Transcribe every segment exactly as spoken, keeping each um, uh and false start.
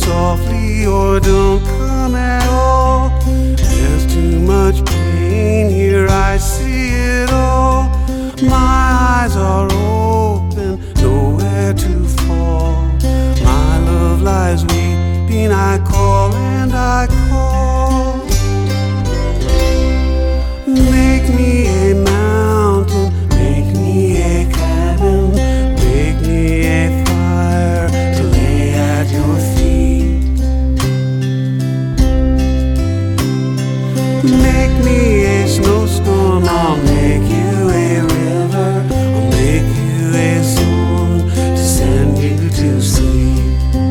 softly or don't come at all. There's too much pain here, I see it all. My eyes are open, nowhere to fall. My love lies weeping, I call and I call. Make me a mountain, make me a cabin, make me a fire to lay at your feet. Make me a snowstorm, I'll make you a river, I'll make you a song to send you to sleep.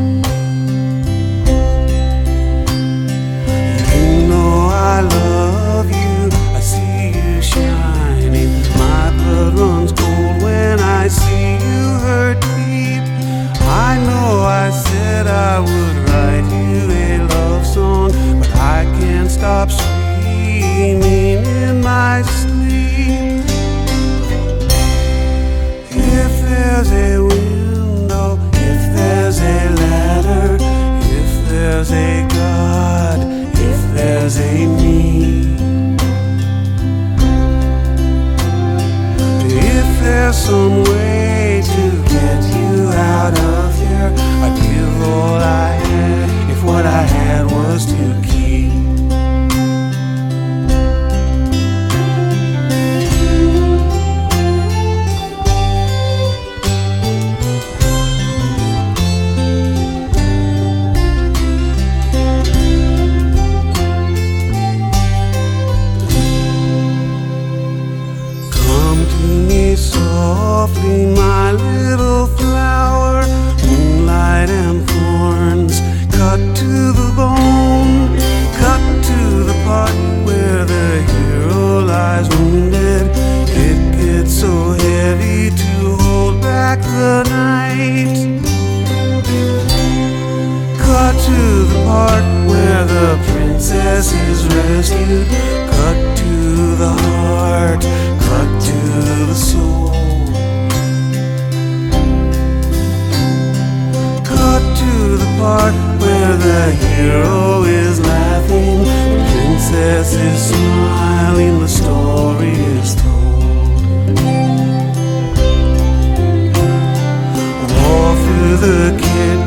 You know I love you, I see you shining. My blood runs cold when I see you hurt deep. I know I said I would write you a love song, but I can't stop screaming in my sleep. If there's a window, if there's a ladder, if there's a God, if there's a me, if there's some way to get you out of here, I'd give all I had if what I had was to keep. Softly, my little flower, moonlight and thorns, cut to the bone, cut to the part where the hero lies wounded. It gets so heavy to hold back the night. Cut to the part where the princess is rescued. Cut to the heart, cut to the soul. To the part where the hero is laughing, the princess is smiling, the story is told. All through the kitchen